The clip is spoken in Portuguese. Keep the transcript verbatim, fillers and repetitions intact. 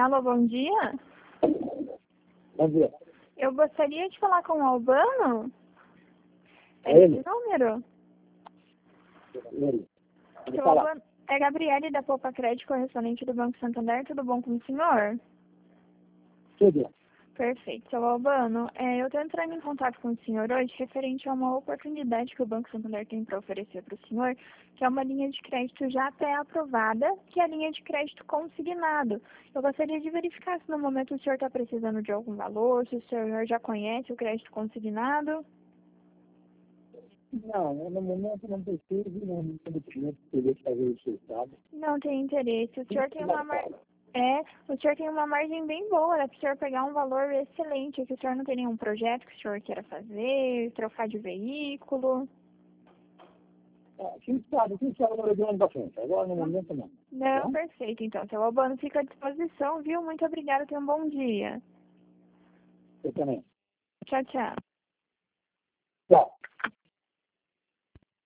Alô, bom dia. Bom dia. Eu gostaria de falar com o Albano. É É ele? esse número? Ele. Pode Seu falar. Albano, é Gabriele da Poupa Crédito, correspondente do Banco Santander. Tudo bom com o senhor? Tudo. Perfeito. Seu Albano, é, eu estou entrando em contato com o senhor hoje referente a uma oportunidade que o Banco Santander tem para oferecer para o senhor, que é uma linha de crédito já pré-aprovada, que é a linha de crédito consignado. Eu gostaria de verificar se no momento o senhor está precisando de algum valor, se o senhor já conhece o crédito consignado. Não, eu no momento não preciso, não não tenho cliente que querer fazer isso, sabe? Não tem interesse. O senhor tem uma mar... É, o senhor tem uma margem bem boa, dá para o senhor pegar um valor excelente. Se o senhor não tem nenhum projeto que o senhor queira fazer, trocar de veículo. Ah, quem sabe, quem sabe no ano da frente. Agora no momento não. Não, Tá? perfeito. Então, seu Albano fica à disposição, viu? Muito obrigada, tenha um bom dia. Eu também. Tchau, tchau.